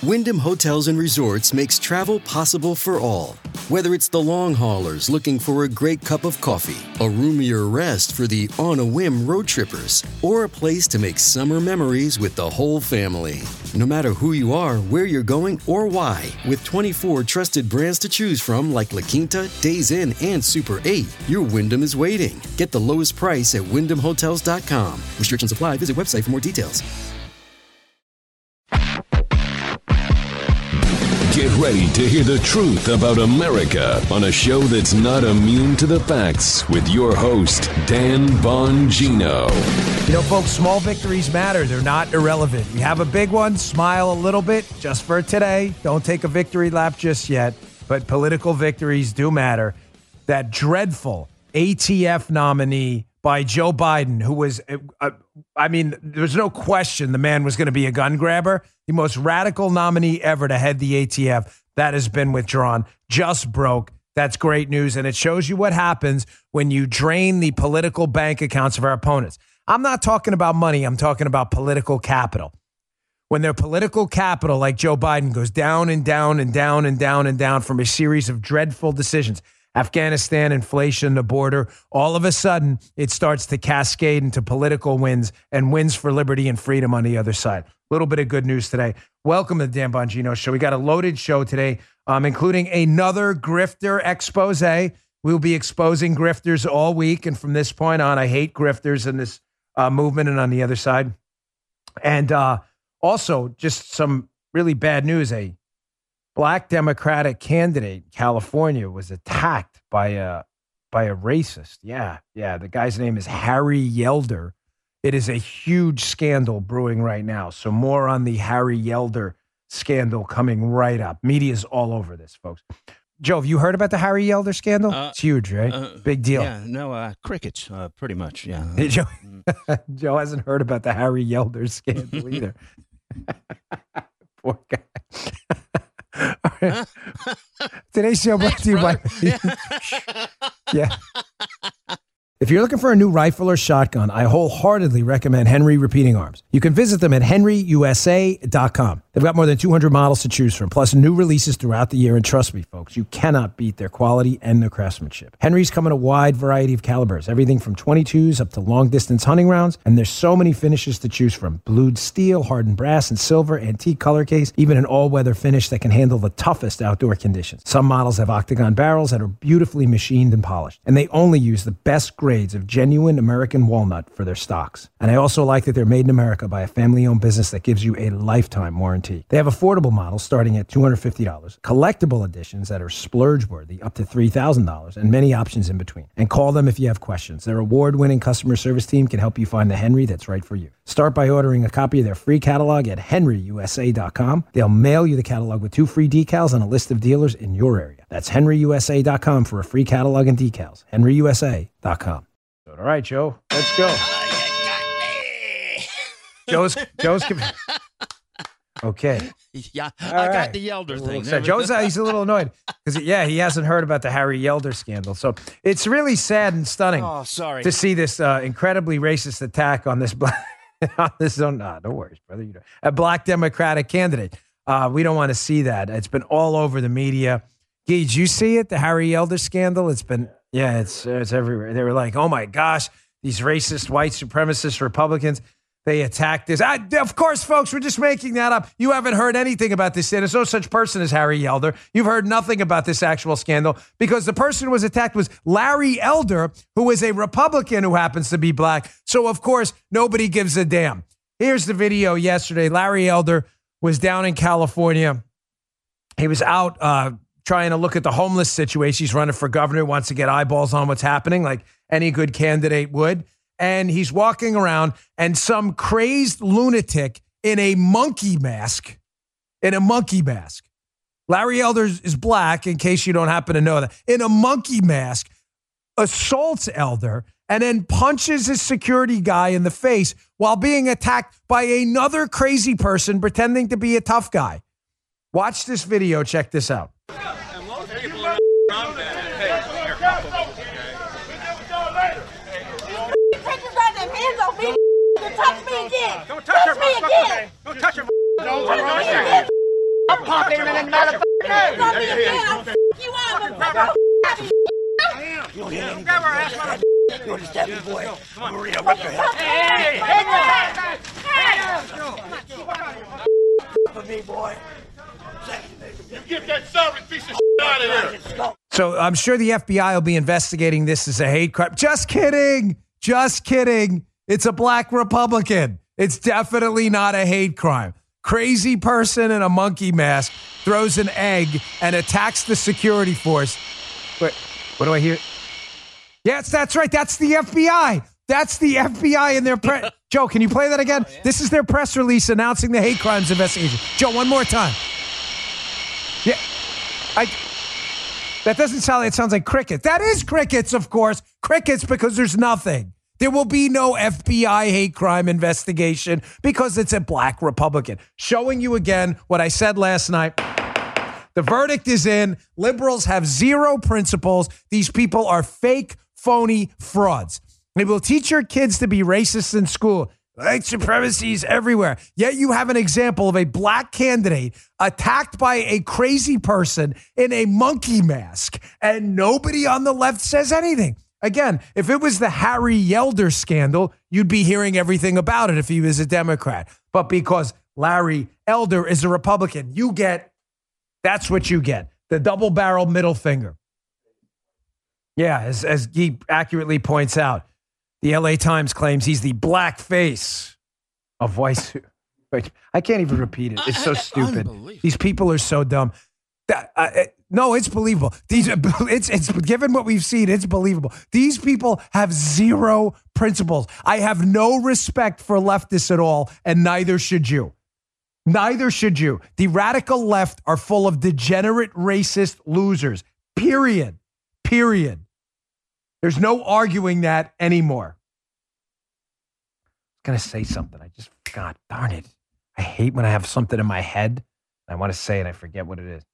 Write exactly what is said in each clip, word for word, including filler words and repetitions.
Wyndham Hotels and Resorts makes travel possible for all. Whether it's the long haulers looking for a great cup of coffee, a roomier rest for the on-a-whim road trippers, or a place to make summer memories with the whole family. No matter who you are, where you're going, or why, with twenty-four trusted brands to choose from like La Quinta, Days Inn, and Super eight, your Wyndham is waiting. Get the lowest price at wyndham hotels dot com. Restrictions apply. Visit website for more details. Get ready to hear the truth about America on a show that's not immune to the facts with your host, Dan Bongino. You know, folks, small victories matter. They're not irrelevant. You have a big one, smile a little bit just for today. Don't take a victory lap just yet, but political victories do matter. That dreadful A T F nominee by Joe Biden, who was, uh, I mean, there's no question the man was going to be a gun grabber. The most radical nominee ever to head the A T F, that has been withdrawn. Just broke. That's great news. And it shows you what happens when you drain the political bank accounts of our opponents. I'm not talking about money. I'm talking about political capital. When their political capital, like Joe Biden, goes down and down and down and down and down from a series of dreadful decisions, Afghanistan, inflation, the border, all of a sudden it starts to cascade into political wins and wins for liberty and freedom on the other side. A little bit of good news today. Welcome to the Dan Bongino Show. We got a loaded show today, um, including another grifter expose. We'll be exposing grifters all week. And from this point on, I hate grifters in this uh, movement and on the other side. And uh, also just some really bad news. A black Democratic candidate in California was attacked by a, by a racist. Yeah, yeah. The guy's name is Harry Yelder. It is a huge scandal brewing right now. So more on the Harry Yelder scandal coming right up. Media's all over this, folks. Joe, have you heard about the Harry Yelder scandal? Uh, it's huge, right? Uh, Big deal. Yeah, no, uh, crickets, uh, pretty much, yeah. Joe, Joe hasn't heard about the Harry Yelder scandal either. Poor guy. All right. Today's show brought to you by... yeah. If you're looking for a new rifle or shotgun, I wholeheartedly recommend Henry Repeating Arms. You can visit them at henry u s a dot com. They've got more than two hundred models to choose from, plus new releases throughout the year. And trust me, folks, you cannot beat their quality and their craftsmanship. Henry's come in a wide variety of calibers, everything from twenty-twos up to long-distance hunting rounds. And there's so many finishes to choose from. Blued steel, hardened brass and silver, antique color case, even an all-weather finish that can handle the toughest outdoor conditions. Some models have octagon barrels that are beautifully machined and polished. And they only use the best grades of genuine American walnut for their stocks. And I also like that they're made in America by a family-owned business that gives you a lifetime warranty. They have affordable models starting at two hundred fifty dollars, collectible editions that are splurge-worthy up to three thousand dollars, and many options in between. And call them if you have questions. Their award-winning customer service team can help you find the Henry that's right for you. Start by ordering a copy of their free catalog at henry u s a dot com. They'll mail you the catalog with two free decals and a list of dealers in your area. That's henry u s a dot com for a free catalog and decals. henry u s a dot com. All right, Joe, let's go. Joe's, Joe's, okay. Yeah, All I right. got the Yelder thing. So Joe's, uh, he's a little annoyed because, yeah, he hasn't heard about the Harry Yelder scandal. So it's really sad and stunning Oh, sorry. to see this uh, incredibly racist attack on this black, on this own, nah, no worries, brother. You know, a black Democratic candidate. Uh, we don't want to see that. It's been all over the media. Gee, did you see it? The Harry Yelder scandal? It's been, yeah, it's it's everywhere. They were like, oh my gosh, these racist white supremacist Republicans, they attacked this. I, of course, folks, we're just making that up. You haven't heard anything about this. There's no such person as Harry Yelder. You've heard nothing about this actual scandal because the person who was attacked was Larry Elder, who is a Republican who happens to be black. So, of course, nobody gives a damn. Here's the video yesterday. Larry Elder was down in California. He was out uh, trying to look at the homeless situation. He's running for governor, wants to get eyeballs on what's happening like any good candidate would. And he's walking around and some crazed lunatic in a monkey mask, in a monkey mask. Larry Elder is black, in case you don't happen to know that, in a monkey mask, assaults Elder and then punches his security guy in the face while being attacked by another crazy person pretending to be a tough guy. Watch this video. Check this out. Touch me again. Don't touch, touch her, me again. Okay. Don't touch her. Don't touch her. bigger than the motherfucker. Hey, hey, hey, I'll f*** you up, motherfucker. You grab her ass, motherfucker. You're the stepping boy. Maria, rip your head. Hey, hey, hey, For me, boy. You get that sorry piece of shit out of here. So I'm sure the F B I will be investigating this as a hate crime. Just kidding. Just kidding. It's a black Republican. It's definitely not a hate crime. Crazy person in a monkey mask throws an egg and attacks the security force. Wait, what do I hear? Yes, that's right. That's the F B I. That's the F B I in their press. Joe, can you play that again? Oh, yeah. This is their press release announcing the hate crimes investigation. Joe, one more time. Yeah, I. That doesn't sound like, it sounds like crickets. That is crickets, of course. Crickets, because there's nothing. There will be no F B I hate crime investigation because it's a black Republican. Showing you again what I said last night. The verdict is in. Liberals have zero principles. These people are fake, phony frauds. They will teach your kids to be racist in school. White supremacy is everywhere. Yet you have an example of a black candidate attacked by a crazy person in a monkey mask, and nobody on the left says anything. Again, if it was the Harry Yelder scandal, you'd be hearing everything about it if he was a Democrat. But because Larry Elder is a Republican, you get, that's what you get. The double-barrel middle finger. Yeah, as, as he accurately points out, the L A Times claims he's the black face of white. I can't even repeat it. It's so stupid. These people are so dumb. That, uh, it, no, it's believable. These, it's it's given what we've seen, it's believable. These people have zero principles. I have no respect for leftists at all, and neither should you. Neither should you. The radical left are full of degenerate, racist losers. Period. Period. There's no arguing that anymore. I was going to say something. I just, God darn it. I hate when I have something in my head. I want to say it and I forget what it is.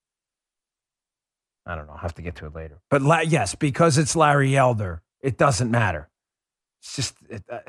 I don't know. I'll have to get to it later. But la- yes, because it's Larry Elder, it doesn't matter. It's just... It, uh...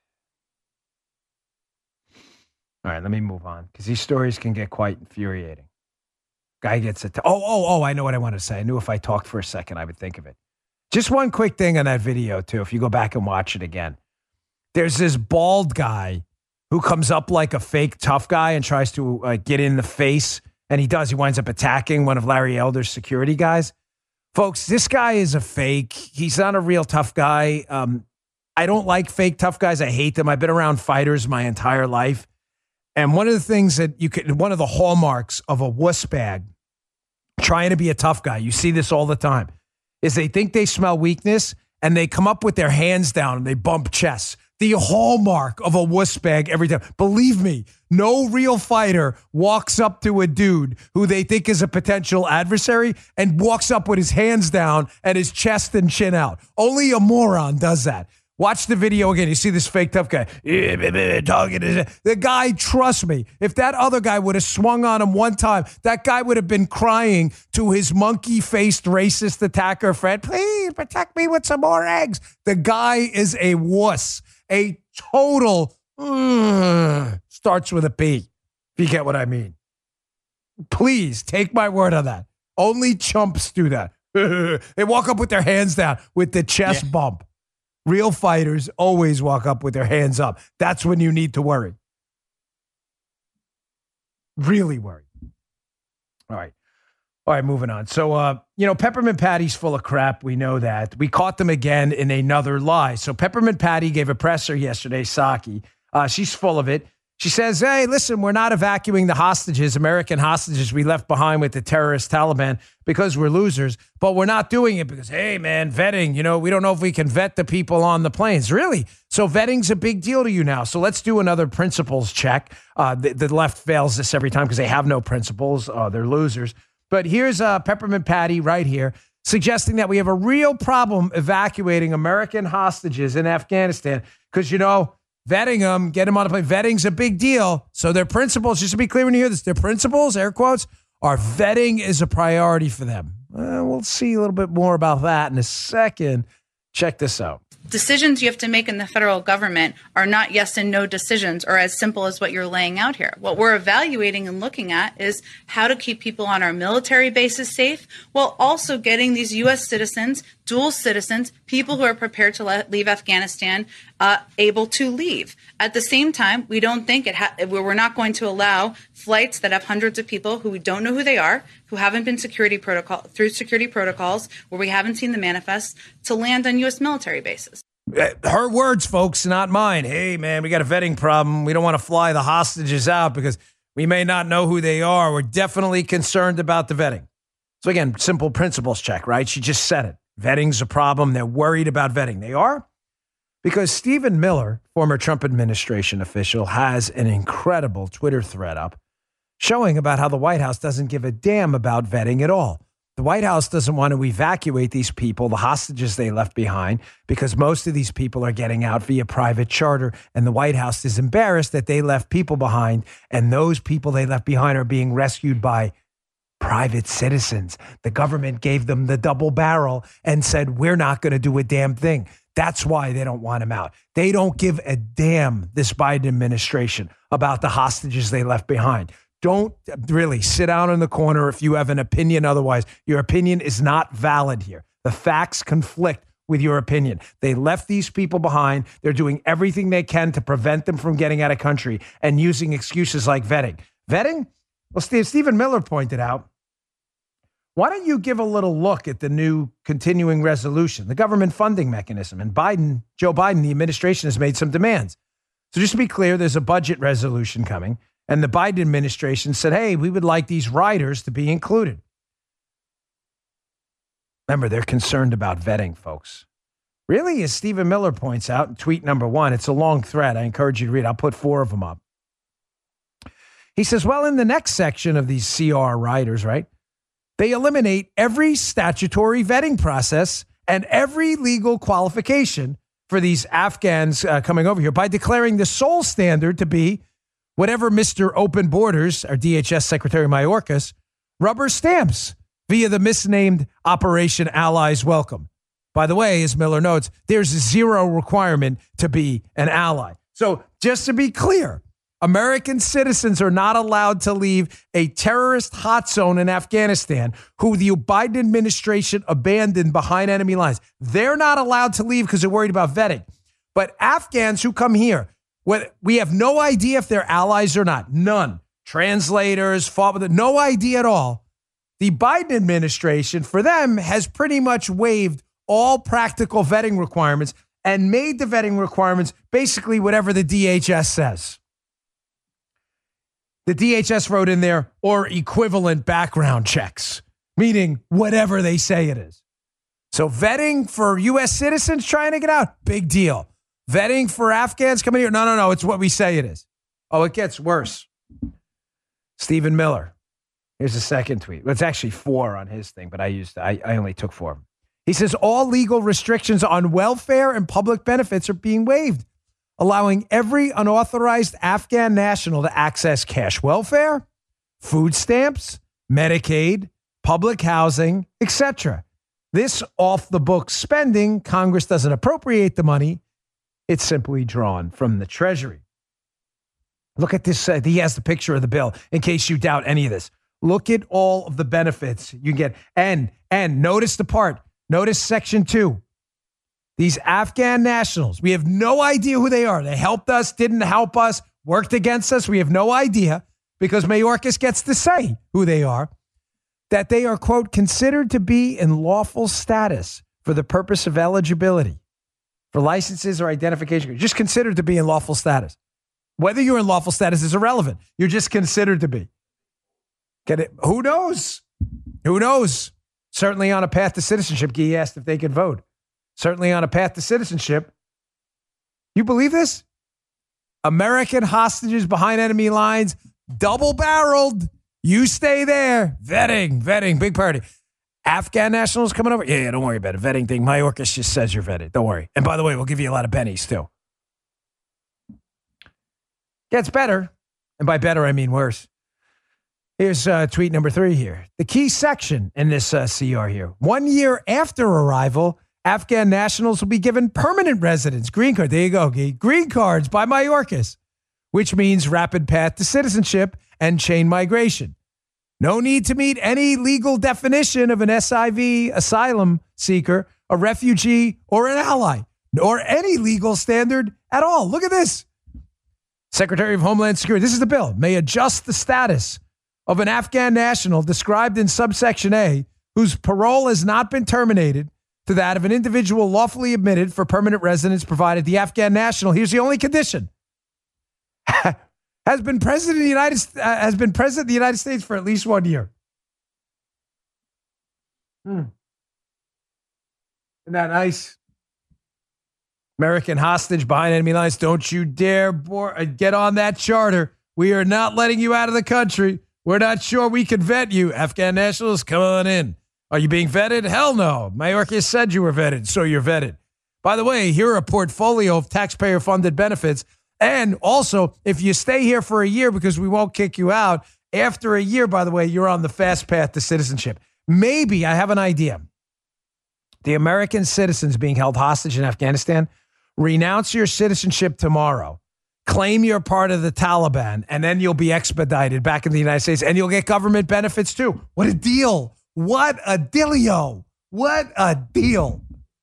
All right, let me move on because these stories can get quite infuriating. Guy gets it. T- oh, oh, oh, I know what I want to say. I knew if I talked for a second, I would think of it. Just one quick thing on that video, too, if you go back and watch it again. There's this bald guy who comes up like a fake tough guy and tries to uh, get in the face, and he does. He winds up attacking one of Larry Elder's security guys. Folks, this guy is a fake. He's not a real tough guy. Um, I don't like fake tough guys. I hate them. I've been around fighters my entire life. And one of the things that you could, one of the hallmarks of a wuss bag, trying to be a tough guy, you see this all the time, is they think they smell weakness and they come up with their hands down and they bump chests. The hallmark of a wuss bag every time. Believe me, no real fighter walks up to a dude who they think is a potential adversary and walks up with his hands down and his chest and chin out. Only a moron does that. Watch the video again. You see this fake tough guy. The guy, trust me, if that other guy would have swung on him one time, that guy would have been crying to his monkey-faced racist attacker friend, please protect me with some more eggs. The guy is a wuss. A total uh, starts with a P, if you get what I mean. Please take my word on that. Only chumps do that. They walk up with their hands down with the chest yeah. bump. Real fighters always walk up with their hands up. That's when you need to worry. Really worry. All right. All right, moving on. So, uh, you know, Peppermint Patty's full of crap. We know that. We caught them again in another lie. So Peppermint Patty gave a presser yesterday, Psaki. Uh, she's full of it. She says, hey, listen, we're not evacuating the hostages, American hostages we left behind with the terrorist Taliban because we're losers, but we're not doing it because, hey, man, vetting, you know, we don't know if we can vet the people on the planes. Really? So vetting's a big deal to you now. So let's do another principles check. Uh, the, the left fails this every time because they have no principles. Uh, they're losers. But here's uh, Peppermint Patty right here suggesting that we have a real problem evacuating American hostages in Afghanistan because, you know, vetting them, get them on a plane. Vetting's a big deal. So their principles, just to be clear when you hear this, their principles, air quotes, are vetting is a priority for them. Uh, we'll see a little bit more about that in a second. Check this out. decisions you have to make in the federal government are not yes and no decisions or as simple as what you're laying out here. What we're evaluating and looking at is how to keep people on our military bases safe while also getting these U S citizens, dual citizens, people who are prepared to let, leave Afghanistan uh, able to leave. At the same time, we don't think it ha- we're not going to allow flights that have hundreds of people who we don't know who they are, who haven't been security protocol through security protocols, where we haven't seen the manifests, to land on U S military bases. Her words, folks, not mine. Hey, man, we got a vetting problem. We don't want to fly the hostages out because we may not know who they are. We're definitely concerned about the vetting. So again, simple principles check, right? She just said it. Vetting's a problem. They're worried about vetting. They are? Because Stephen Miller, former Trump administration official, has an incredible Twitter thread up showing about how the White House doesn't give a damn about vetting at all. The White House doesn't want to evacuate these people, the hostages they left behind, because most of these people are getting out via private charter, and the White House is embarrassed that they left people behind, and those people they left behind are being rescued by private citizens. The government gave them the double barrel and said, we're not going to do a damn thing. That's why they don't want him out. They don't give a damn, this Biden administration, about the hostages they left behind. Don't really sit down in the corner if you have an opinion otherwise. Your opinion is not valid here. The facts conflict with your opinion. They left these people behind. They're doing everything they can to prevent them from getting out of country and using excuses like vetting. Vetting? Well, Steve, Stephen Miller pointed out, why don't you give a little look at the new continuing resolution, the government funding mechanism? And Biden, Joe Biden, the administration has made some demands. So just to be clear, there's a budget resolution coming. And the Biden administration said, hey, we would like these riders to be included. Remember, they're concerned about vetting, folks. Really, as Stephen Miller points out in tweet number one, it's a long thread. I encourage you to read. I'll put four of them up. He says, well, in the next section of these C R riders, right, they eliminate every statutory vetting process and every legal qualification for these Afghans uh, coming over here by declaring the sole standard to be whatever Mister Open Borders, our D H S Secretary Mayorkas, rubber stamps via the misnamed Operation Allies Welcome. By the way, as Miller notes, there's zero requirement to be an ally. So just to be clear, American citizens are not allowed to leave a terrorist hot zone in Afghanistan who the Biden administration abandoned behind enemy lines. They're not allowed to leave because they're worried about vetting. But Afghans who come here, we have no idea if they're allies or not. None. Translators, fought with it. No idea at all. The Biden administration, for them, has pretty much waived all practical vetting requirements and made the vetting requirements basically whatever the D H S says. The D H S wrote in there, or equivalent background checks, meaning whatever they say it is. So vetting for U S citizens trying to get out, big deal. Vetting for Afghans coming here, no, no, no, it's what we say it is. Oh, it gets worse. Stephen Miller. Here's a second tweet. Well, it's actually four on his thing, but I used I, I only took four. He says all legal restrictions on welfare and public benefits are being waived, allowing every unauthorized Afghan national to access cash welfare, food stamps, Medicaid, public housing, et cetera. This off-the-books spending, Congress doesn't appropriate the money. It's simply drawn from the Treasury. Look at this. Uh, he has the picture of the bill in case you doubt any of this. Look at all of the benefits you get. And, and notice the part. Notice section two. These Afghan nationals, we have no idea who they are. They helped us, didn't help us, worked against us. We have no idea because Mayorkas gets to say who they are. That they are, quote, considered to be in lawful status for the purpose of eligibility for licenses or identification. Just considered to be in lawful status. Whether you're in lawful status is irrelevant. You're just considered to be. Get it? Who knows? Who knows? Certainly on a path to citizenship, he asked if they could vote. Certainly on a path to citizenship. You believe this? American hostages behind enemy lines, double-barreled. You stay there. Vetting, vetting, big party. Afghan nationals coming over? Yeah, yeah, don't worry about it. Vetting thing. Mayorkas just says you're vetted. Don't worry. And by the way, we'll give you a lot of bennies, too. Gets better. And by better, I mean worse. Here's uh, tweet number three here. The key section in this uh, C R here. One year after arrival, Afghan nationals will be given permanent residence, green card. There you go, Guy. Green cards by Mayorkas, which means rapid path to citizenship and chain migration. No need to meet any legal definition of an S I V asylum seeker, a refugee, or an ally, or any legal standard at all. Look at this. Secretary of Homeland Security, this is the bill, may adjust the status of an Afghan national described in subsection A whose parole has not been terminated to that of an individual lawfully admitted for permanent residence, provided the Afghan national, here's the only condition, has been president of the United uh, has been president of the United States for at least one year. Hmm. Isn't that nice? American hostage behind enemy lines. Don't you dare board, get on that charter. We are not letting you out of the country. We're not sure we can vet you. Afghan nationals, come on in. Are you being vetted? Hell no. Mayorkas said you were vetted, so you're vetted. By the way, here are a portfolio of taxpayer-funded benefits. And also, if you stay here for a year because we won't kick you out, after a year, by the way, you're on the fast path to citizenship. Maybe, I have an idea. The American citizens being held hostage in Afghanistan, renounce your citizenship tomorrow, claim you're part of the Taliban, and then you'll be expedited back in the United States, and you'll get government benefits too. What a deal. What a dealio. What a deal.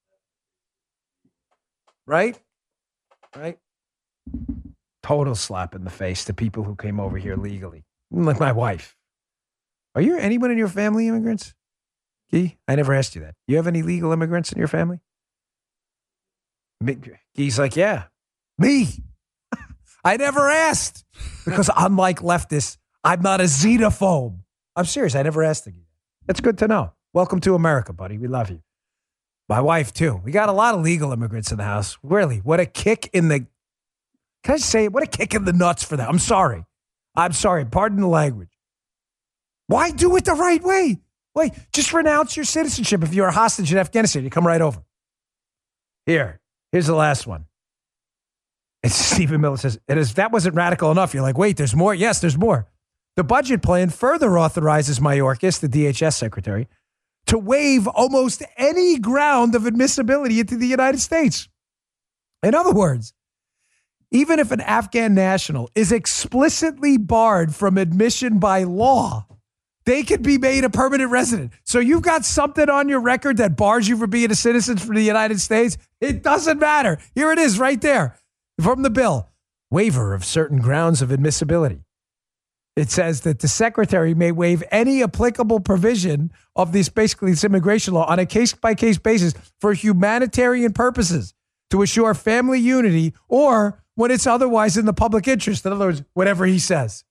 Right? Right? Total slap in the face to people who came over here legally. Like my wife. Are you anyone in your family immigrants? Guy, I never asked you that. You have any legal immigrants in your family? He's like, yeah, me. I never asked because unlike leftists, I'm not a xenophobe. I'm serious. I never asked again. It's good to know. Welcome to America, buddy. We love you. My wife, too. We got a lot of legal immigrants in the house. Really, what a kick in the, can I say it? What a kick in the nuts for that. I'm sorry. I'm sorry. Pardon the language. Why do it the right way? Wait, just renounce your citizenship if you're a hostage in Afghanistan. You come right over. Here. Here's the last one. It's Stephen Miller says, it is, that wasn't radical enough. You're like, wait, there's more? Yes, there's more. The budget plan further authorizes Mayorkas, the D H S secretary, to waive almost any ground of admissibility into the United States. In other words, even if an Afghan national is explicitly barred from admission by law, they could be made a permanent resident. So you've got something on your record that bars you from being a citizen for the United States. It doesn't matter. Here it is right there from the bill. Waiver of certain grounds of admissibility. It says that the secretary may waive any applicable provision of this, basically this immigration law on a case-by-case basis for humanitarian purposes to assure family unity or when it's otherwise in the public interest. In other words, whatever he says.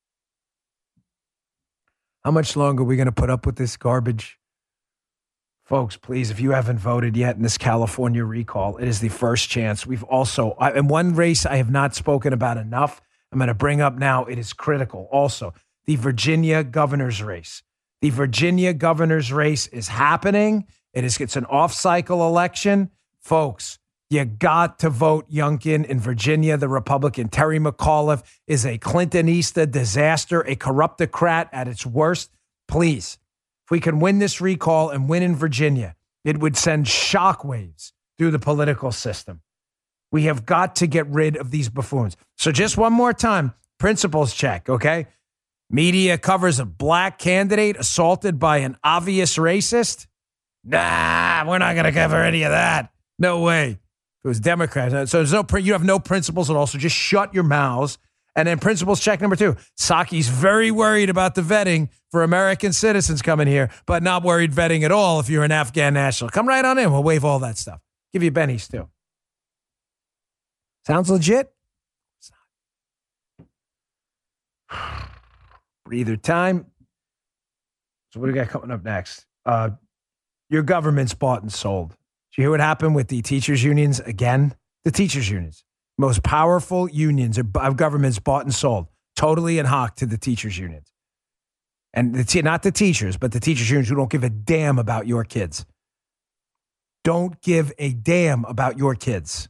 How much longer are we going to put up with this garbage? Folks, please, if you haven't voted yet in this California recall, it is the first chance. We've also, in one race I have not spoken about enough, I'm going to bring up now, it is critical. Also, the Virginia governor's race. The Virginia governor's race is happening. It is, it's an off-cycle election. Folks, you got to vote Youngkin in Virginia, the Republican. Terry McAuliffe is a Clintonista disaster, a corruptocrat at its worst. Please, if we can win this recall and win in Virginia, it would send shockwaves through the political system. We have got to get rid of these buffoons. So just one more time, principles check, okay? Media covers a black candidate assaulted by an obvious racist. Nah, we're not going to cover any of that. No way. It was Democrats. So there's no, you have no principles at all. So just shut your mouths. And then principles check number two. Psaki's very worried about the vetting for American citizens coming here, but not worried vetting at all if you're an Afghan national. Come right on in. We'll waive all that stuff. Give you bennies too. Sounds legit? It's not. Breather time. So what do we got coming up next? Uh, your government's bought and sold. Did you hear what happened with the teachers' unions again? The teachers' unions. Most powerful unions of governments bought and sold. Totally in hock to the teachers' unions. And the, not the teachers, but the teachers' unions who don't give a damn about your kids. Don't give a damn about your kids.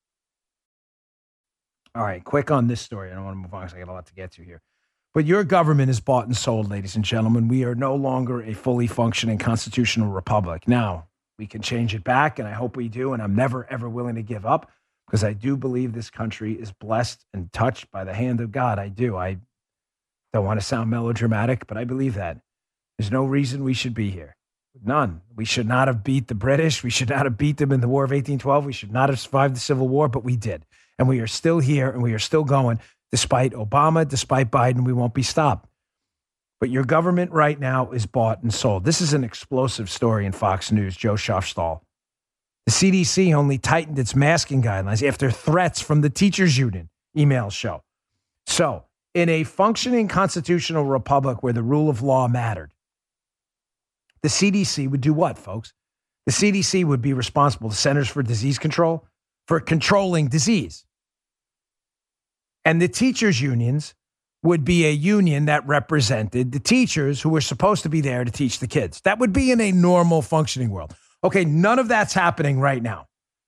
All right, quick on this story. I don't want to move on because I got a lot to get to here. But your government is bought and sold, ladies and gentlemen. We are no longer a fully functioning constitutional republic. Now, We can change it back, and I hope we do, and I'm never, ever willing to give up because I do believe this country is blessed and touched by the hand of God. I do. I don't want to sound melodramatic, but I believe that. There's no reason we should be here. None. We should not have beat the British. We should not have beat them in the War of eighteen twelve. We should not have survived the Civil War, but we did. And we are still here, and we are still going. Despite Obama, despite Biden, we won't be stopped. But your government right now is bought and sold. This is an explosive story in Fox News, Joe Schaafstahl. The C D C only tightened its masking guidelines after threats from the teachers union, emails show. So, in a functioning constitutional republic where the rule of law mattered, the C D C would do what, folks? The C D C would be responsible, the Centers for Disease Control, for controlling disease. And the teachers unions would be a union that represented the teachers who were supposed to be there to teach the kids. That would be in a normal functioning world. Okay, none of that's happening right now.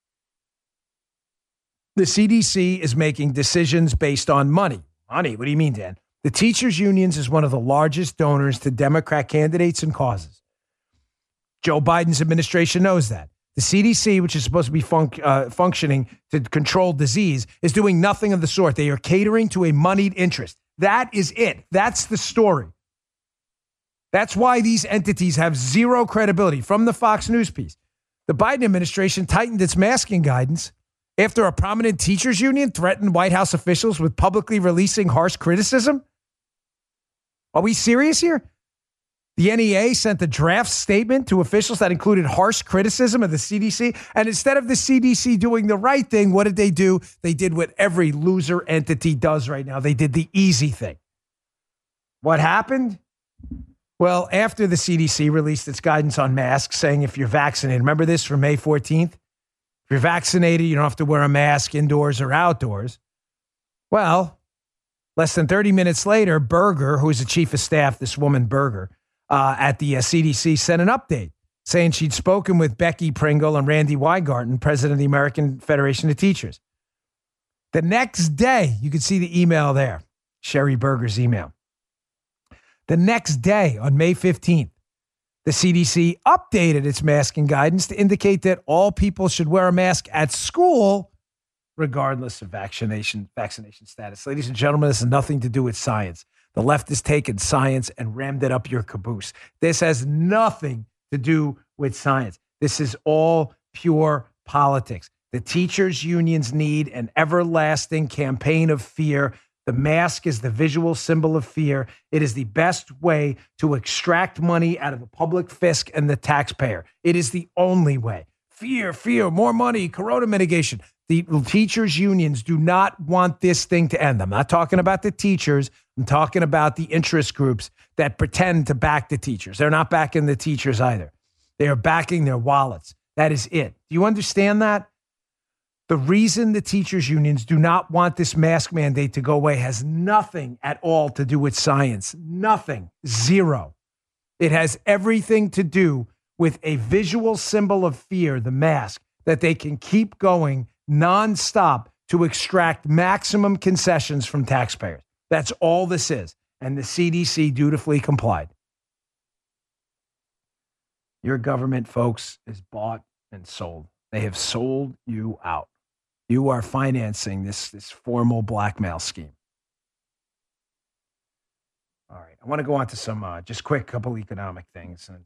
The C D C is making decisions based on money. Money? What do you mean, Dan? The teachers unions is one of the largest donors to Democrat candidates and causes. Joe Biden's administration knows that. The C D C, which is supposed to be fun- uh, functioning to control disease, is doing nothing of the sort. They are catering to a moneyed interest. That is it. That's the story. That's why these entities have zero credibility. From the Fox News piece, the Biden administration tightened its masking guidance after a prominent teachers union threatened White House officials with publicly releasing harsh criticism. Are we serious here? The N E A sent a draft statement to officials that included harsh criticism of the C D C. And instead of the C D C doing the right thing, what did they do? They did what every loser entity does right now. They did the easy thing. What happened? Well, after the C D C released its guidance on masks, saying if you're vaccinated, remember this from May fourteenth? If you're vaccinated, you don't have to wear a mask indoors or outdoors. Well, less than thirty minutes later, Berger, who is the chief of staff, this woman Berger, Uh, at the uh, C D C sent an update saying she'd spoken with Becky Pringle and Randy Weingarten, president of the American Federation of Teachers. The next day, you can see the email there, Sherry Berger's email. The next day, on May fifteenth, the C D C updated its masking guidance to indicate that all people should wear a mask at school, regardless of vaccination, vaccination status. Ladies and gentlemen, this has nothing to do with science. The left has taken science and rammed it up your caboose. This has nothing to do with science. This is all pure politics. The teachers' unions need an everlasting campaign of fear. The mask is the visual symbol of fear. It is the best way to extract money out of the public fisc and the taxpayer. It is the only way. Fear, fear, more money, corona mitigation. The teachers' unions do not want this thing to end. I'm not talking about the teachers. I'm talking about the interest groups that pretend to back the teachers. They're not backing the teachers either. They are backing their wallets. That is it. Do you understand that? The reason the teachers' unions do not want this mask mandate to go away has nothing at all to do with science. Nothing. Zero. It has everything to do with a visual symbol of fear, the mask, that they can keep going nonstop to extract maximum concessions from taxpayers. That's all this is. And the C D C dutifully complied. Your government, folks, is bought and sold. They have sold you out. You are financing this, this formal blackmail scheme. All right. I want to go on to some uh, just quick couple economic things. And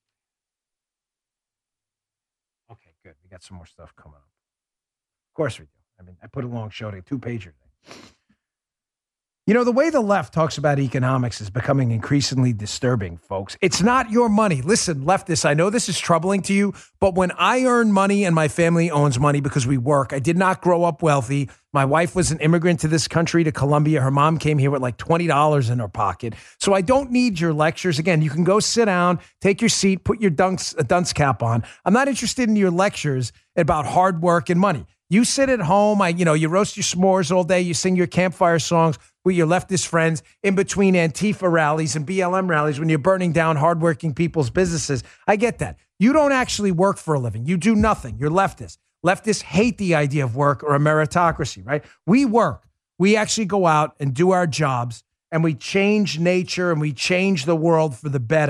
okay, good. We got some more stuff coming up. Of course we do. I mean, I put a long show to a two-pager thing. You know, the way the left talks about economics is becoming increasingly disturbing, folks. It's not your money. Listen, leftists, I know this is troubling to you, but when I earn money and my family owns money because we work, I did not grow up wealthy. My wife was an immigrant to this country, to Colombia. Her mom came here with like twenty dollars in her pocket. So I don't need your lectures. Again, you can go sit down, take your seat, put your dunce, a dunce cap on. I'm not interested in your lectures about hard work and money. You sit at home, I, you know, you roast your s'mores all day, you sing your campfire songs with your leftist friends in between Antifa rallies and B L M rallies when you're burning down hardworking people's businesses. I get that. You don't actually work for a living. You do nothing. You're leftist. Leftists hate the idea of work or a meritocracy, right? We work. We actually go out and do our jobs, and we change nature and we change the world for the better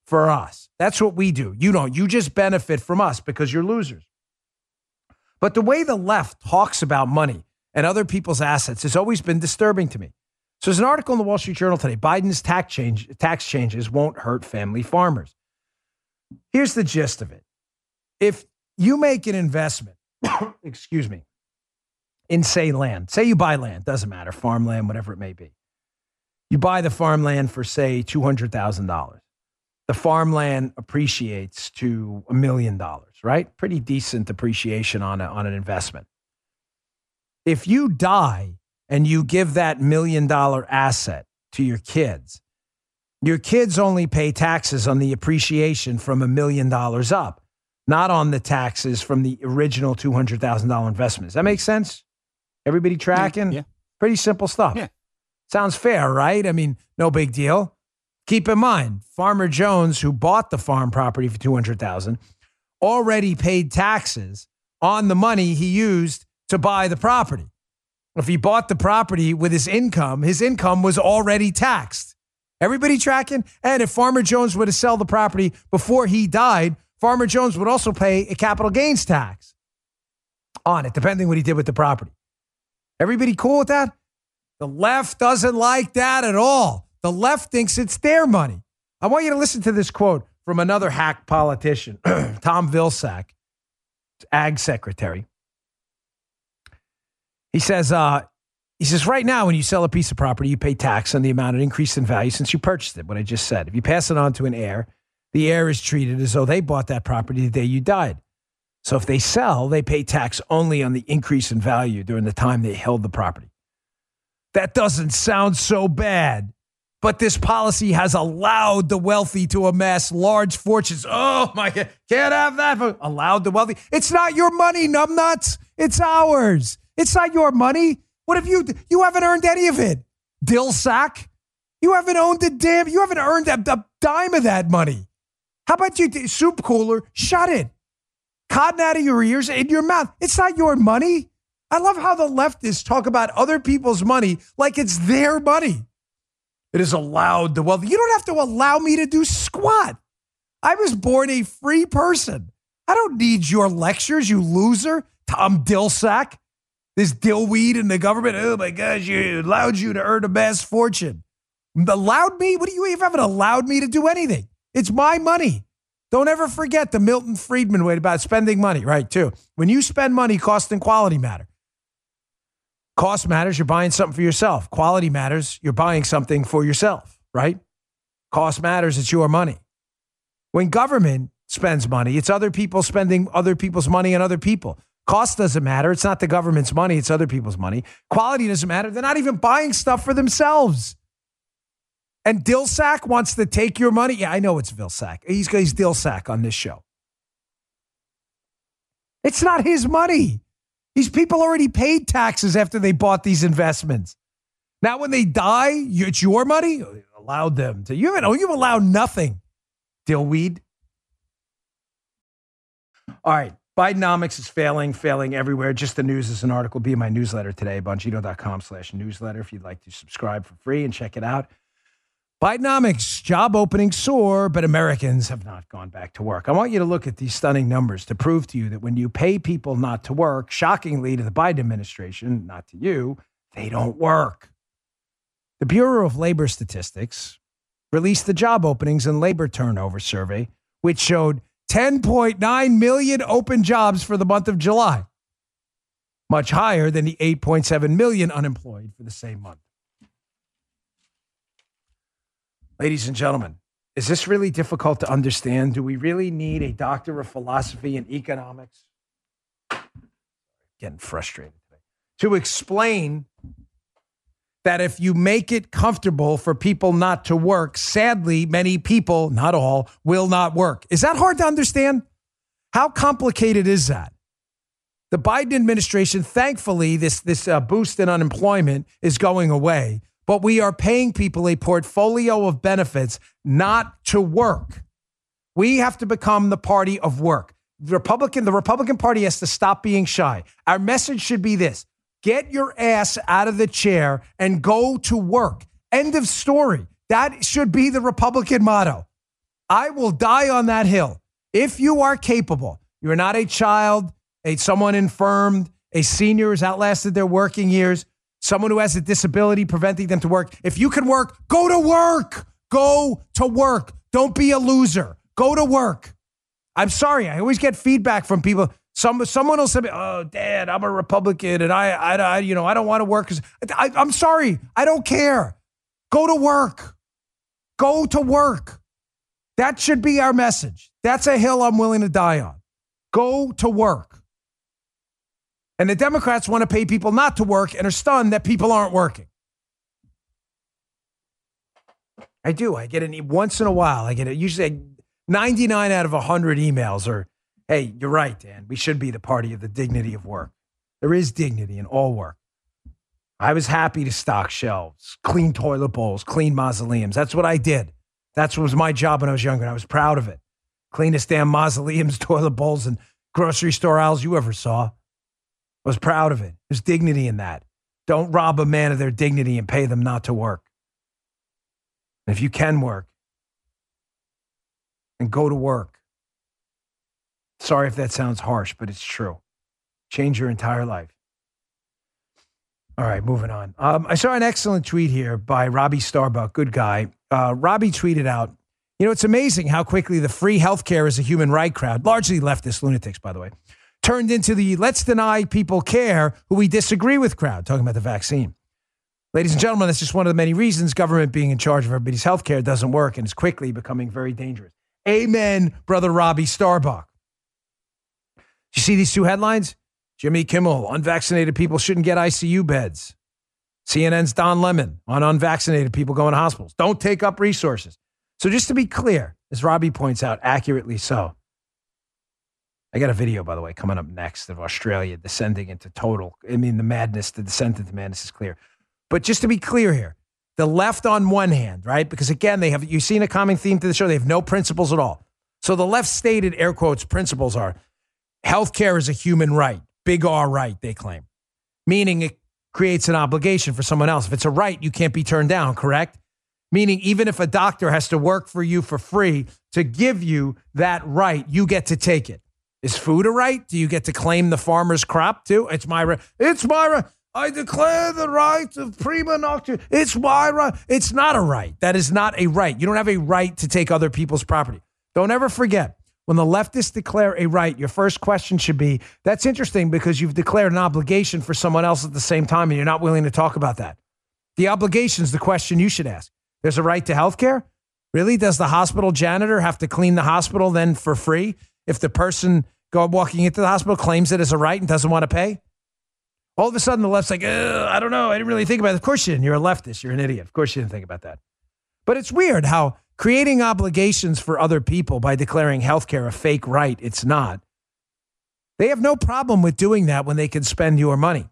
for us. That's what we do. You don't. You just benefit from us because you're losers. But the way the left talks about money and other people's assets has always been disturbing to me. So there's an article in the Wall Street Journal today. Biden's tax change, tax changes won't hurt family farmers. Here's the gist of it. If you make an investment, excuse me, in, say, land, say you buy land, doesn't matter, farmland, whatever it may be. You buy the farmland for, say, two hundred thousand dollars. The farmland appreciates to a million dollars, right? Pretty decent appreciation on, a, on an investment. If you die and you give that million dollar asset to your kids, your kids only pay taxes on the appreciation from a million dollars up, not on the taxes from the original two hundred thousand dollars investment. Does that make sense? Everybody tracking? Yeah. Pretty simple stuff. Yeah. Sounds fair, right? I mean, no big deal. Keep in mind, Farmer Jones, who bought the farm property for two hundred thousand dollars, already paid taxes on the money he used to buy the property. If he bought the property with his income, his income was already taxed. Everybody tracking? And if Farmer Jones were to sell the property before he died, Farmer Jones would also pay a capital gains tax on it, depending what he did with the property. Everybody cool with that? The left doesn't like that at all. The left thinks it's their money. I want you to listen to this quote from another hack politician, Tom Vilsack, Ag Secretary. He says, uh, he says, right now, when you sell a piece of property, you pay tax on the amount it increased in value since you purchased it, what I just said. If you pass it on to an heir, the heir is treated as though they bought that property the day you died. So if they sell, they pay tax only on the increase in value during the time they held the property. That doesn't sound so bad, but this policy has allowed the wealthy to amass large fortunes. Oh my God, can't have that. Allowed the wealthy. It's not your money, numbnuts. It's ours. It's not your money. What have you, you haven't earned any of it. Dill sack. You haven't owned a damn, you haven't earned a, a dime of that money. How about you, soup cooler, shut it. Cotton out of your ears, in your mouth. It's not your money. I love how the leftists talk about other people's money like it's their money. It is allowed the wealthy. You don't have to allow me to do squat. I was born a free person. I don't need your lectures, you loser. Tom Dillsack, this dillweed in the government. Oh my gosh, you allowed you to earn a mass fortune. Allowed me? What do you even haven't allowed me to do anything? It's my money. Don't ever forget the Milton Friedman way about spending money, right, too. When you spend money, cost and quality matter. Cost matters, you're buying something for yourself. Quality matters, you're buying something for yourself, right? Cost matters, it's your money. When government spends money, it's other people spending other people's money on other people. Cost doesn't matter, it's not the government's money, it's other people's money. Quality doesn't matter, they're not even buying stuff for themselves. And Dillsack wants to take your money. Yeah, I know it's Vilsack. He's, he's Dillsack on this show. It's not his money. These people already paid taxes after they bought these investments. Now, when they die, you, it's your money? You allowed them to. You haven't, you've allowed nothing, Dillweed. All right. Bidenomics is failing, failing everywhere. Just the news is an article. Be in my newsletter today, bongino.com slash newsletter if you'd like to subscribe for free and check it out. Bidenomics, job openings soar, but Americans have not gone back to work. I want you to look at these stunning numbers to prove to you that when you pay people not to work, shockingly to the Biden administration, not to you, they don't work. The Bureau of Labor Statistics released the job openings and labor turnover survey, which showed ten point nine million open jobs for the month of July, much higher than the eight point seven million unemployed for the same month. Ladies and gentlemen, is this really difficult to understand? Do we really need a doctor of philosophy and economics? Getting frustrated today. To explain that if you make it comfortable for people not to work, sadly, many people, not all, will not work. Is that hard to understand? How complicated is that? The Biden administration, thankfully, this, this uh, boost in unemployment is going away. But we are paying people a portfolio of benefits not to work. We have to become the party of work. The Republican, the Republican Party has to stop being shy. Our message should be this: get your ass out of the chair and go to work. End of story. That should be the Republican motto. I will die on that hill. If you are capable, you are not a child, a someone infirmed, a senior who's outlasted their working years, someone who has a disability preventing them to work. If you can work, go to work. Go to work. Don't be a loser. Go to work. I'm sorry. I always get feedback from people. Some someone will say, "Oh, Dad, I'm a Republican, and I, I, I you know, I don't want to work." Cause I, I'm sorry. I don't care. Go to work. Go to work. That should be our message. That's a hill I'm willing to die on. Go to work. And the Democrats want to pay people not to work and are stunned that people aren't working. I do. I get it once in a while. I get it. Usually ninety-nine out of one hundred emails are, hey, you're right, Dan. We should be the party of the dignity of work. There is dignity in all work. I was happy to stock shelves, clean toilet bowls, clean mausoleums. That's what I did. That's what was my job when I was younger, and I was proud of it. Cleanest damn mausoleums, toilet bowls, and grocery store aisles you ever saw. I was proud of it. There's dignity in that. Don't rob a man of their dignity and pay them not to work. And if you can work, and go to work. Sorry if that sounds harsh, but it's true. Change your entire life. All right, moving on. Um, I saw an excellent tweet here by Robbie Starbuck, good guy. Uh, Robbie tweeted out, you know, it's amazing how quickly the free healthcare is a human right crowd, largely leftist lunatics, by the way, turned into the let's deny people care who we disagree with crowd, talking about the vaccine. Ladies and gentlemen, that's just one of the many reasons government being in charge of everybody's healthcare doesn't work and is quickly becoming very dangerous. Amen, brother Robbie Starbuck. Do you see these two headlines? Jimmy Kimmel, unvaccinated people shouldn't get I C U beds. C N N's Don Lemon on unvaccinated people going to hospitals. Don't take up resources. So just to be clear, as Robbie points out, accurately so. I got a video, by the way, coming up next of Australia descending into total, I mean, the madness, the descent into madness is clear. But just to be clear here, the left on one hand, right? Because again, they have, you've seen a common theme to the show. They have no principles at all. So the left stated, air quotes, principles are healthcare is a human right. Big R right, they claim. Meaning it creates an obligation for someone else. If it's a right, you can't be turned down, correct? Meaning even if a doctor has to work for you for free to give you that right, you get to take it. Is food a right? Do you get to claim the farmer's crop too? It's my right. It's my right. I declare the right of prima noctua. It's my right. It's not a right. That is not a right. You don't have a right to take other people's property. Don't ever forget, when the leftists declare a right, your first question should be, that's interesting because you've declared an obligation for someone else at the same time and you're not willing to talk about that. The obligation is the question you should ask. There's a right to health care? Really? Does the hospital janitor have to clean the hospital then for free if the person go walking into the hospital claims it as a right and doesn't want to pay? All of a sudden, the left's like, I don't know. I didn't really think about it. Of course you didn't. You're a leftist. You're an idiot. Of course you didn't think about that. But it's weird how creating obligations for other people by declaring healthcare a fake right, it's not. They have no problem with doing that when they can spend your money.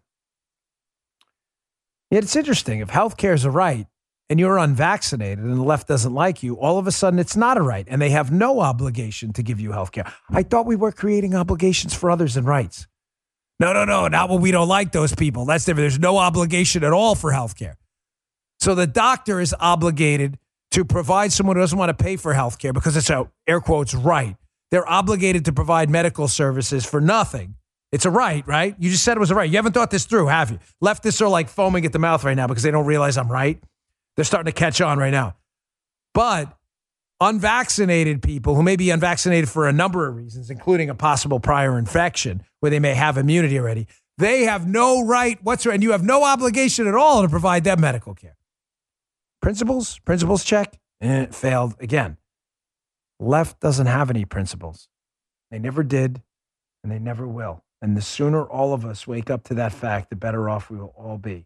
Yet it's interesting. If healthcare is a right and you're unvaccinated and the left doesn't like you, all of a sudden it's not a right and they have no obligation to give you healthcare. I thought we were creating obligations for others and rights. No, no, no, not when we don't like those people. That's different. There's no obligation at all for healthcare. So the doctor is obligated to provide someone who doesn't want to pay for healthcare because it's a, air quotes, right. They're obligated to provide medical services for nothing. It's a right, right? You just said it was a right. You haven't thought this through, have you? Leftists are like foaming at the mouth right now because they don't realize I'm right. They're starting to catch on right now. But unvaccinated people who may be unvaccinated for a number of reasons, including a possible prior infection where they may have immunity already, they have no right whatsoever, and you have no obligation at all to provide them medical care. Principles? Principles check? Eh, failed again. Left doesn't have any principles. They never did, and they never will. And the sooner all of us wake up to that fact, the better off we will all be.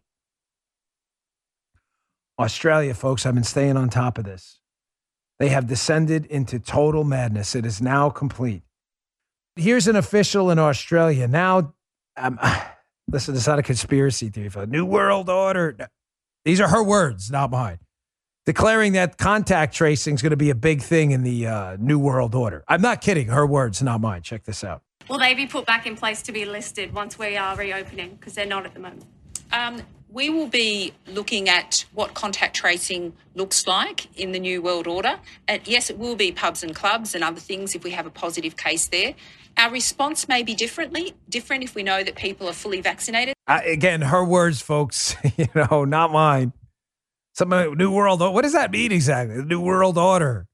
Australia, folks, I've been staying on top of this. They have descended into total madness. It is now complete. Here's an official in Australia. Now, um, listen, it's not a conspiracy theory. New World Order. These are her words, not mine. Declaring that contact tracing is going to be a big thing in the uh, New World Order. I'm not kidding. Her words, not mine. Check this out. Will they be put back in place to be listed once we are reopening? Because they're not at the moment. Um, We will be looking at what contact tracing looks like in the New World Order. And yes, it will be pubs and clubs and other things if we have a positive case there. Our response may be differently, different if we know that people are fully vaccinated. Uh, again, her words, folks, you know, not mine. Some New World Order. What does that mean exactly? The New World Order.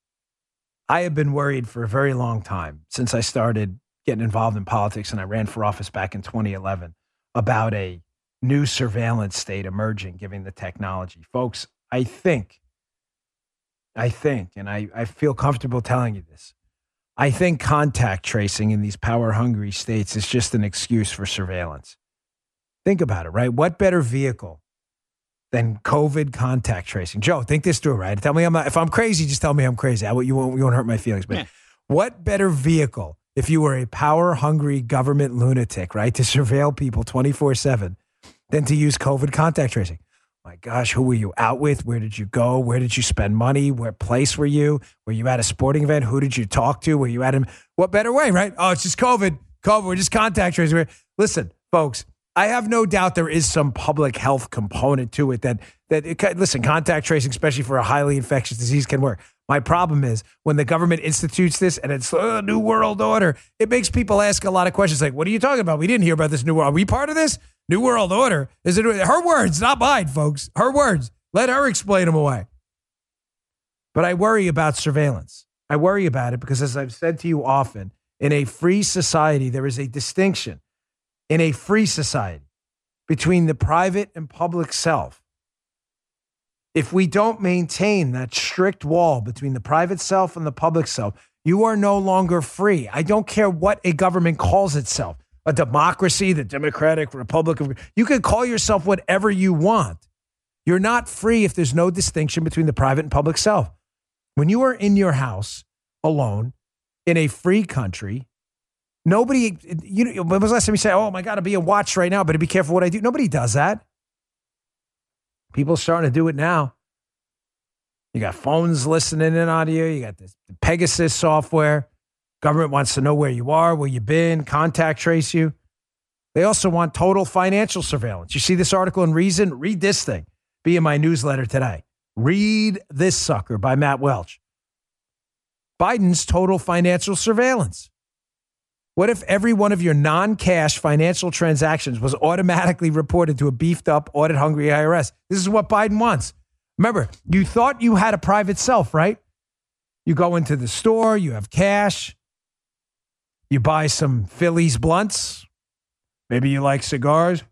I have been worried for a very long time since I started getting involved in politics and I ran for office back in twenty eleven about a new surveillance state emerging, given the technology. Folks, I think, I think, and I, I feel comfortable telling you this, I think contact tracing in these power-hungry states is just an excuse for surveillance. Think about it, right? What better vehicle than COVID contact tracing? Joe, think this through, right? Tell me I'm not, if I'm crazy, just tell me I'm crazy. I, you, won't, you won't hurt my feelings. But yeah. What better vehicle if you were a power-hungry government lunatic, right, to surveil people twenty-four seven than to use COVID contact tracing? My gosh, who were you out with? Where did you go? Where did you spend money? Where place were you? Were you at a sporting event? Who did you talk to? Were you at him? What better way, right? Oh, it's just COVID. COVID, we're just contact tracing. Listen, folks, I have no doubt there is some public health component to it that, that it, listen, contact tracing, especially for a highly infectious disease, can work. My problem is when the government institutes this and it's a New World Order, it makes people ask a lot of questions like, what are you talking about? We didn't hear about this New World. Are we part of this? New World Order? Is it her words, not mine, folks? Her words. Let her explain them away. But I worry about surveillance. I worry about it because, as I've said to you often, in a free society, there is a distinction in a free society between the private and public self. If we don't maintain that strict wall between the private self and the public self, you are no longer free. I don't care what a government calls itself. A democracy, the Democratic Republic of... You can call yourself whatever you want. You're not free if there's no distinction between the private and public self. When you are in your house alone in a free country, nobody... You know, when was the last time you say, oh my God, I'm being watched right now, better be careful what I do? Nobody does that. People are starting to do it now. You got phones listening in on you. You got this Pegasus software. Government wants to know where you are, where you've been, contact trace you. They also want total financial surveillance. You see this article in Reason? Read this thing. Be in my newsletter today. Read this sucker by Matt Welch. Biden's total financial surveillance. What if every one of your non-cash financial transactions was automatically reported to a beefed-up, audit-hungry I R S? This is what Biden wants. Remember, you thought you had a private self, right? You go into the store, you have cash, you buy some Phillies blunts, maybe you like cigars.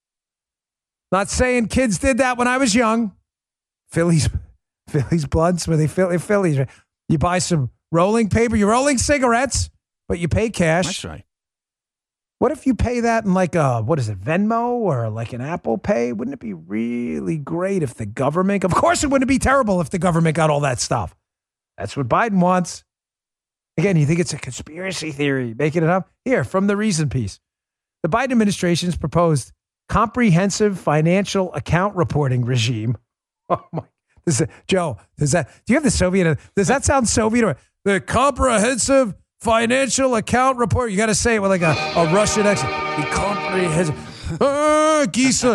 Not saying kids did that when I was young. Phillies, Phillies blunts, were they Phillies? Right? You buy some rolling paper, you're rolling cigarettes, but you pay cash. That's right. What if you pay that in like a, what is it, Venmo or like an Apple Pay? Wouldn't it be really great if the government, of course it wouldn't be terrible if the government got all that stuff. That's what Biden wants. Again, you think it's a conspiracy theory, making it up? Here, from the Reason piece. The Biden administration's proposed comprehensive financial account reporting regime. Oh my, this is, Joe, does that, do you have the Soviet, does that sound Soviet? Or the comprehensive financial account report? You got to say it with like a, a Russian accent. The comprehensive. Uh, Gisa.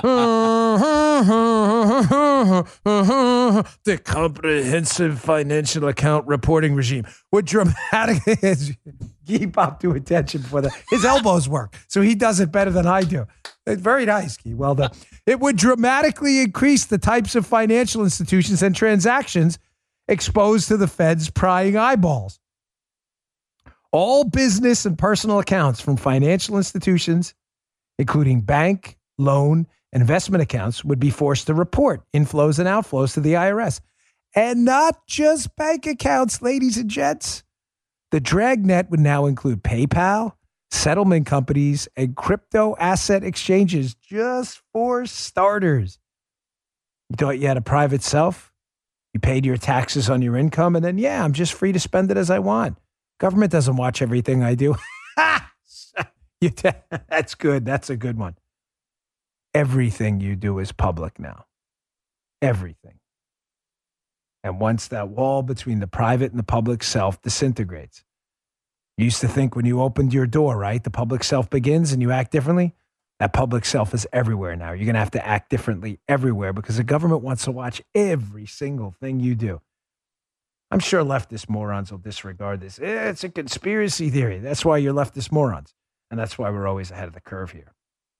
The comprehensive financial account reporting regime would dramatically keep up to attention for that. His elbows work, so he does it better than I do. It's very nice, Key. Well done. It would dramatically increase the types of financial institutions and transactions exposed to the Fed's prying eyeballs. All business and personal accounts from financial institutions, including bank, loan, and investment accounts, would be forced to report inflows and outflows to the I R S. And not just bank accounts, ladies and gents. The dragnet would now include PayPal, settlement companies, and crypto asset exchanges, just for starters. You thought you had a private self? You paid your taxes on your income, and then, yeah, I'm just free to spend it as I want. Government doesn't watch everything I do. You t- That's good. That's a good one. Everything you do is public now. Everything. And once that wall between the private and the public self disintegrates, you used to think when you opened your door, right, the public self begins and you act differently. That public self is everywhere now. You're going to have to act differently everywhere because the government wants to watch every single thing you do. I'm sure leftist morons will disregard this. It's a conspiracy theory. That's why you're leftist morons. And that's why we're always ahead of the curve here.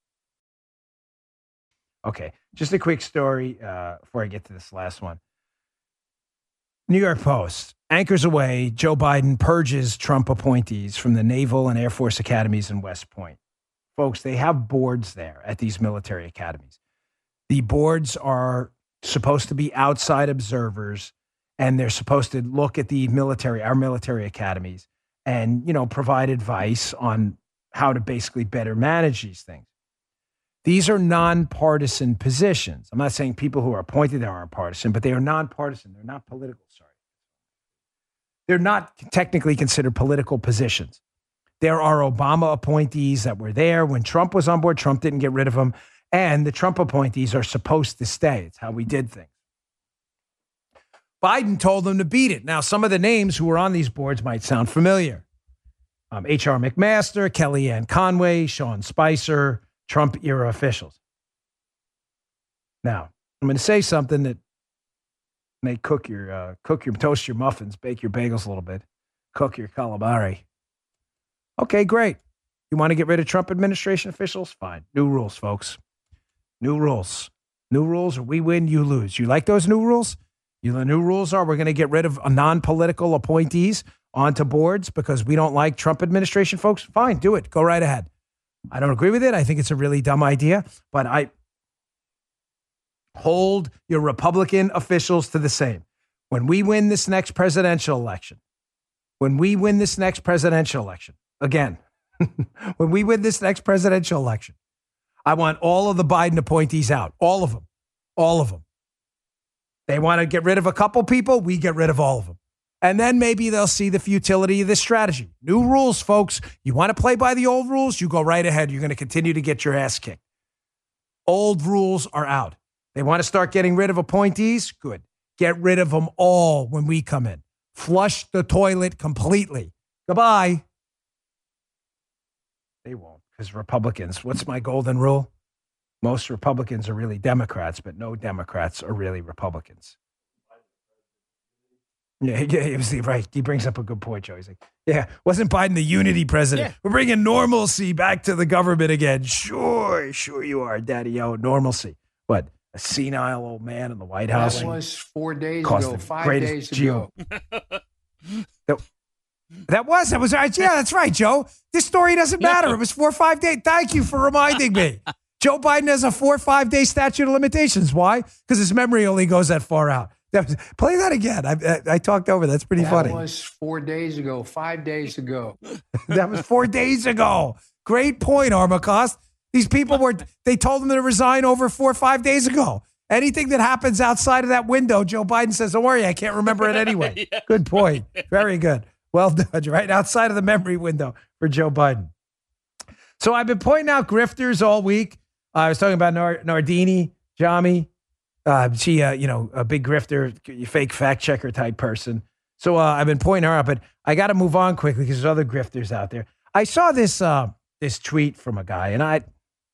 Okay, just a quick story uh, before I get to this last one. New York Post. Anchors away, Joe Biden purges Trump appointees from the Naval and Air Force academies in West Point. Folks, they have boards there at these military academies. The boards are supposed to be outside observers, and they're supposed to look at the military, our military academies, and, you know, provide advice on how to basically better manage these things. These are nonpartisan positions. I'm not saying people who are appointed there aren't partisan, but they are nonpartisan. They're not political, sorry. They're not technically considered political positions. There are Obama appointees that were there when Trump was on board. Trump didn't get rid of them. And the Trump appointees are supposed to stay. It's how we did things. Biden told them to beat it. Now, some of the names who were on these boards might sound familiar. Um, H R McMaster, Kellyanne Conway, Sean Spicer, Trump-era officials. Now, I'm going to say something that may cook your, uh, cook your, toast your muffins, bake your bagels a little bit, cook your calamari. Okay, great. You want to get rid of Trump administration officials? Fine. New rules, folks. New rules. New rules, or we win, you lose. You like those new rules? You, the new rules are we're going to get rid of non-political appointees onto boards because we don't like Trump administration folks. Fine, do it. Go right ahead. I don't agree with it. I think it's a really dumb idea, but I hold your Republican officials to the same. When we win this next presidential election, when we win this next presidential election, again, when we win this next presidential election, I want all of the Biden appointees out. All of them. All of them. They want to get rid of a couple people, we get rid of all of them. And then maybe they'll see the futility of this strategy. New rules, folks. You want to play by the old rules? You go right ahead. You're going to continue to get your ass kicked. Old rules are out. They want to start getting rid of appointees? Good. Get rid of them all when we come in. Flush the toilet completely. Goodbye. They won't, because Republicans, what's my golden rule? Most Republicans are really Democrats, but no Democrats are really Republicans. Yeah, yeah, he was right. He brings up a good point, Joe. He's like, yeah, wasn't Biden the unity president? Yeah. We're bringing normalcy back to the government again. Sure, sure you are, Daddy-O. Normalcy. What, a senile old man in the White House? That was four days ago, five days ago. that, that was, that was right. Yeah, that's right, Joe. This story doesn't matter. It was four or five days. Thank you for reminding me. Joe Biden has a four or five day statute of limitations. Why? Because his memory only goes that far out. That was, play that again. I, I, I talked over. That's pretty that funny. That was four days ago, five days ago. That was four days ago. Great point, Armacost. These people were, they told him to resign over four or five days ago. Anything that happens outside of that window, Joe Biden says, don't worry, I can't remember it anyway. Yeah. Good point. Very good. Well done. Right outside of the memory window for Joe Biden. So I've been pointing out grifters all week. Uh, I was talking about Nard- Nardini, Jami. Uh, she, uh, you know, a big grifter, fake fact checker type person. So uh, I've been pointing her out, but I got to move on quickly because there's other grifters out there. I saw this uh, this tweet from a guy, and I,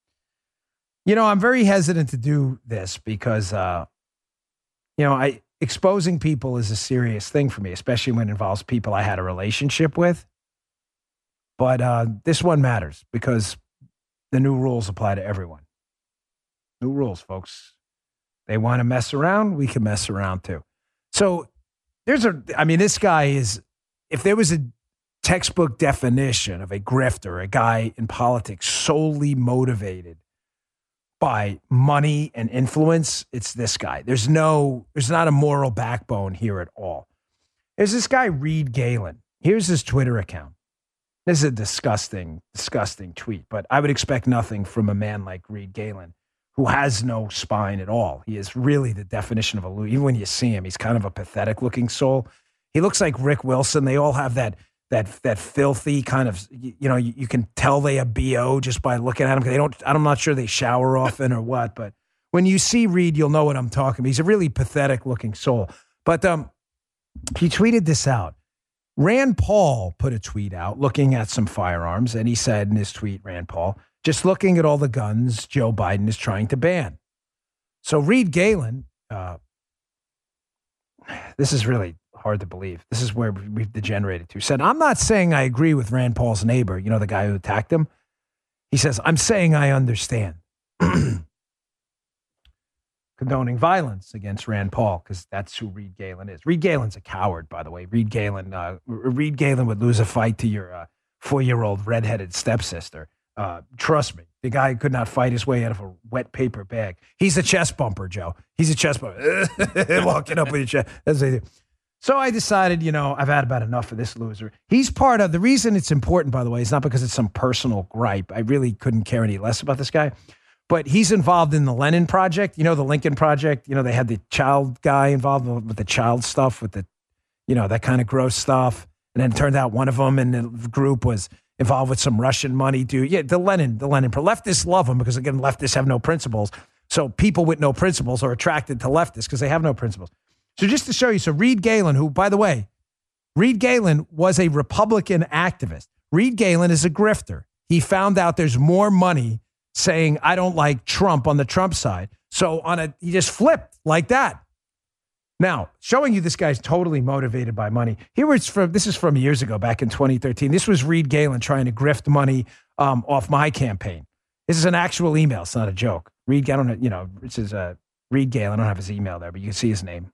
you know, I'm very hesitant to do this because, uh, you know, I exposing people is a serious thing for me, especially when it involves people I had a relationship with. But uh, this one matters because the new rules apply to everyone. New rules, folks. They want to mess around, we can mess around too. So there's a, I mean, this guy is, if there was a textbook definition of a grifter, a guy in politics solely motivated by money and influence, it's this guy. There's no, there's not a moral backbone here at all. There's this guy, Reed Galen. Here's his Twitter account. This is a disgusting, disgusting tweet, but I would expect nothing from a man like Reed Galen, who has no spine at all. He is really the definition of a loser. Even when you see him, he's kind of a pathetic looking soul. He looks like Rick Wilson. They all have that that that filthy kind of, you, you know, you, you can tell they have B O just by looking at them. They don't, I'm not sure they shower often or what, but when you see Reed, you'll know what I'm talking about. He's a really pathetic looking soul. But um, he tweeted this out. Rand Paul put a tweet out looking at some firearms, and he said in his tweet, Rand Paul, just looking at all the guns Joe Biden is trying to ban. So Reed Galen, uh, this is really hard to believe. This is where we've degenerated to. Said, I'm not saying I agree with Rand Paul's neighbor, you know, the guy who attacked him. He says, I'm saying I understand. Condoning violence against Rand Paul, because that's who Reed Galen is. Reed Galen's a coward, by the way. Reed Galen, uh, Reed Galen would lose a fight to your uh, four-year-old redheaded stepsister. Uh, trust me, the guy could not fight his way out of a wet paper bag. He's a chest bumper, Joe. He's a chest bumper. Walking up with your chest. As they do. So I decided, you know, I've had about enough of this loser. He's part of, the reason it's important, by the way, is not because it's some personal gripe. I really couldn't care any less about this guy. But he's involved in the Lenin Project, you know, the Lincoln Project. You know, they had the child guy involved with the child stuff, with the, you know, that kind of gross stuff. And then it turned out one of them in the group was involved with some Russian money dude. Yeah, the Lenin, the Lenin. Leftists love him because, again, leftists have no principles. So people with no principles are attracted to leftists because they have no principles. So just to show you, so Reed Galen, who, by the way, Reed Galen was a Republican activist. Reed Galen is a grifter. He found out there's more money saying, I don't like Trump on the Trump side. So on a, he just flipped like that. Now, showing you this guy's totally motivated by money. Here it's from, this is from years ago, back in twenty thirteen. This was Reed Galen trying to grift money um, off my campaign. This is an actual email. It's not a joke. Reed, I don't know, you know, it says uh, Reed Galen. I don't have his email there, but you can see his name.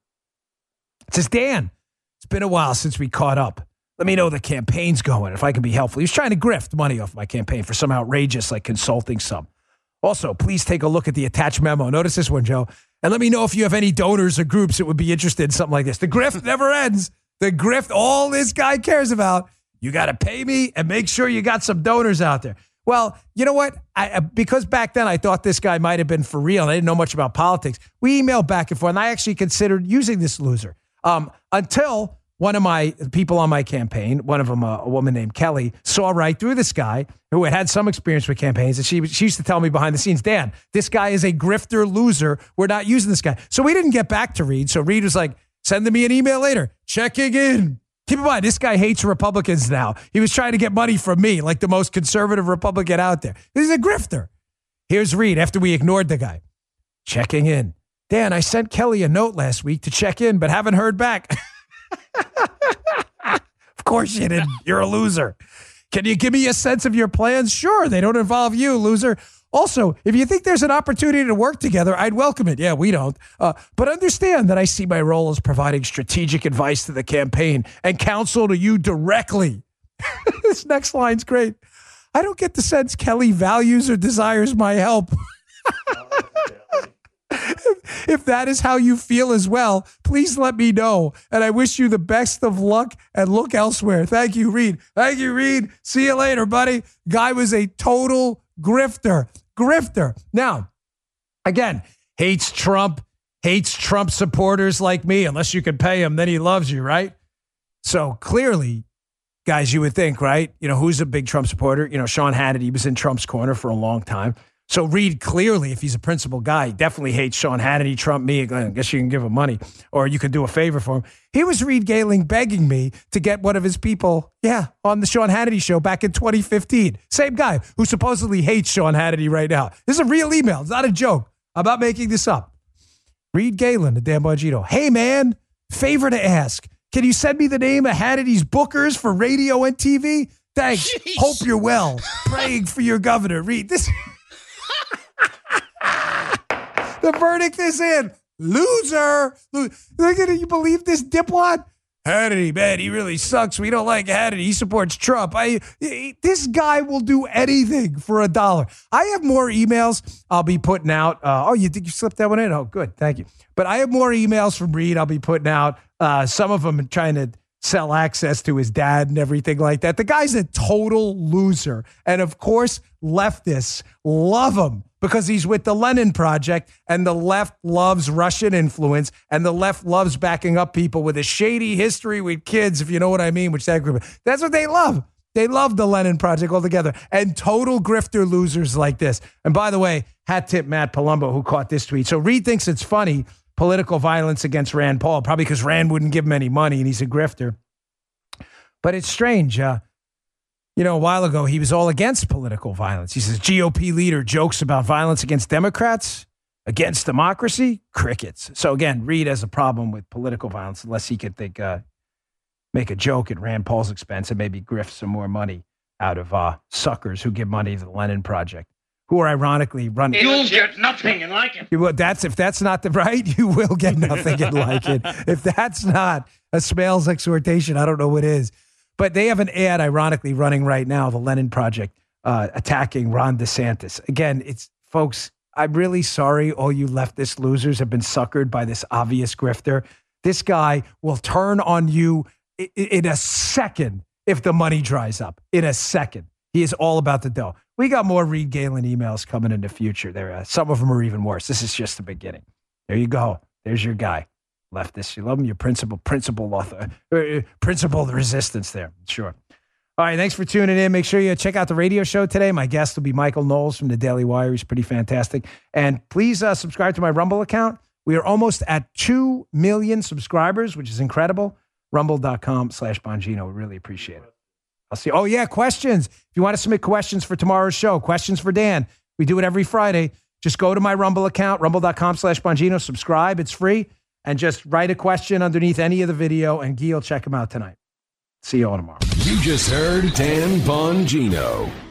It says, Dan, it's been a while since we caught up. Let me know the campaign's going, if I can be helpful. He was trying to grift money off my campaign for some outrageous, like, consulting sum. Also, please take a look at the attached memo. Notice this one, Joe. And let me know if you have any donors or groups that would be interested in something like this. The grift never ends. The grift, all this guy cares about, you got to pay me and make sure you got some donors out there. Well, you know what? I, because back then I thought this guy might have been for real, and I didn't know much about politics. We emailed back and forth, and I actually considered using this loser um, until one of my people on my campaign, one of them, a, a woman named Kelly, saw right through this guy who had had some experience with campaigns. And she, she used to tell me behind the scenes, Dan, this guy is a grifter loser. We're not using this guy. So we didn't get back to Reed. So Reed was like, sending me an email later, checking in. Keep in mind, this guy hates Republicans now. He was trying to get money from me, like the most conservative Republican out there. He's a grifter. Here's Reed after we ignored the guy. Checking in. Dan, I sent Kelly a note last week to check in, but haven't heard back. Of course you didn't. You're a loser. Can you give me a sense of your plans? Sure, they don't involve you, loser. Also, if you think there's an opportunity to work together, I'd welcome it. Yeah, we don't. Uh, but understand that I see my role as providing strategic advice to the campaign and counsel to you directly. This next line's great. I don't get the sense Kelly values or desires my help. If that is how you feel as well, please let me know. And I wish you the best of luck and look elsewhere. Thank you, Reed. Thank you, Reed. See you later, buddy. Guy was a total grifter. Grifter. Now, again, hates Trump, hates Trump supporters like me. Unless you can pay him, then he loves you, right? So clearly, guys, you would think, right? You know, who's a big Trump supporter? You know, Sean Hannity was in Trump's corner for a long time. So Reed, clearly, if he's a principled guy, definitely hates Sean Hannity, Trump, me. I guess you can give him money or you could do a favor for him. He was Reed Galen begging me to get one of his people, yeah, on the Sean Hannity show back in twenty fifteen. Same guy who supposedly hates Sean Hannity right now. This is a real email. It's not a joke. I'm not making this up. Reed Galen to Dan Bongino. Hey, man, favor to ask. Can you send me the name of Hannity's bookers for radio and T V? Thanks. Jeez. Hope you're well. Praying for your governor. Reed, this... The verdict is in. Loser. Look at it. You believe this dipwad? Hannity, man, he really sucks. We don't like Hannity. He supports Trump. I, this guy will do anything for a dollar. I have more emails I'll be putting out. Uh, oh, you think you slipped that one in? Oh, good. Thank you. But I have more emails from Reed I'll be putting out. Uh, some of them trying to sell access to his dad and everything like that. The guy's a total loser. And of course, leftists love him because he's with the Lenin Project, and the left loves Russian influence, and the left loves backing up people with a shady history with kids, if you know what I mean, which that group. That's what they love. They love the Lenin Project altogether, and total grifter losers like this. And by the way, hat tip Matt Palumbo, who caught this tweet. So Reed thinks it's funny, political violence against Rand Paul, probably because Rand wouldn't give him any money and he's a grifter. But it's strange. Uh, You know, a while ago, he was all against political violence. He says, G O P leader jokes about violence against Democrats, against democracy, crickets. So again, Reed has a problem with political violence unless he could think, uh, make a joke at Rand Paul's expense and maybe grift some more money out of uh, suckers who give money to the Lenin Project, who are ironically running. You'll get nothing and like it. You will, that's, if that's not the right, you will get nothing and like it. If that's not a Smales exhortation, I don't know what is. But they have an ad, ironically, running right now, the Lenin Project, uh, attacking Ron DeSantis. Again, it's, folks, I'm really sorry all you leftist losers have been suckered by this obvious grifter. This guy will turn on you in, in a second if the money dries up. In a second. He is all about the dough. We got more Reed Galen emails coming in the future. There, uh, some of them are even worse. This is just the beginning. There you go. There's your guy. Leftist. You love him. Your principal, principal author, uh, principled resistance there. Sure. All right. Thanks for tuning in. Make sure you check out the radio show today. My guest will be Michael Knowles from the Daily Wire. He's pretty fantastic. And please uh, subscribe to my Rumble account. We are almost at two million subscribers, which is incredible. Rumble.com slash Bongino. We really appreciate it. I'll see. Oh, yeah. Questions. If you want to submit questions for tomorrow's show, questions for Dan, we do it every Friday. Just go to my Rumble account, rumble.com slash Bongino. Subscribe. It's free. And just write a question underneath any of the video, and Guy will check them out tonight. See you all tomorrow. You just heard Dan Bongino.